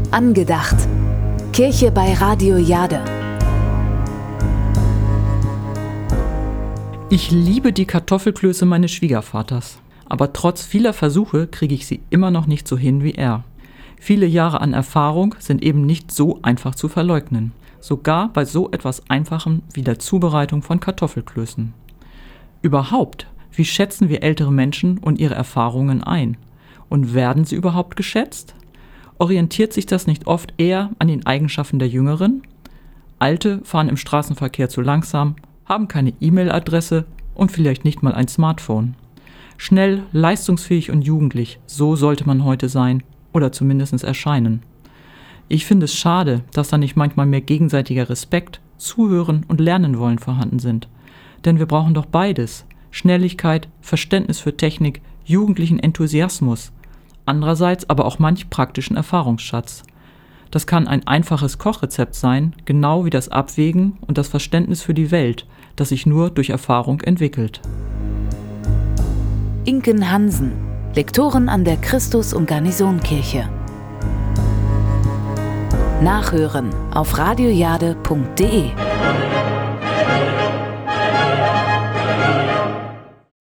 Angedacht. Kirche bei Radio Jade. Ich liebe die Kartoffelklöße meines Schwiegervaters. Aber trotz vieler Versuche kriege ich sie immer noch nicht so hin wie er. Viele Jahre an Erfahrung sind eben nicht so einfach zu verleugnen. Sogar bei so etwas Einfachem wie der Zubereitung von Kartoffelklößen. Überhaupt, wie schätzen wir ältere Menschen und ihre Erfahrungen ein? Und werden sie überhaupt geschätzt? Orientiert sich das nicht oft eher an den Eigenschaften der Jüngeren? Alte fahren im Straßenverkehr zu langsam, haben keine E-Mail-Adresse und vielleicht nicht mal ein Smartphone. Schnell, leistungsfähig und jugendlich, so sollte man heute sein oder zumindest erscheinen. Ich finde es schade, dass da nicht manchmal mehr gegenseitiger Respekt, Zuhören und Lernen wollen vorhanden sind. Denn wir brauchen doch beides: Schnelligkeit, Verständnis für Technik, jugendlichen Enthusiasmus, andererseits aber auch manch praktischen Erfahrungsschatz. Das kann ein einfaches Kochrezept sein, genau wie das Abwägen und das Verständnis für die Welt, das sich nur durch Erfahrung entwickelt. Inken Hansen, Lektorin an der Christus- und Garnisonkirche. Nachhören auf radiojade.de.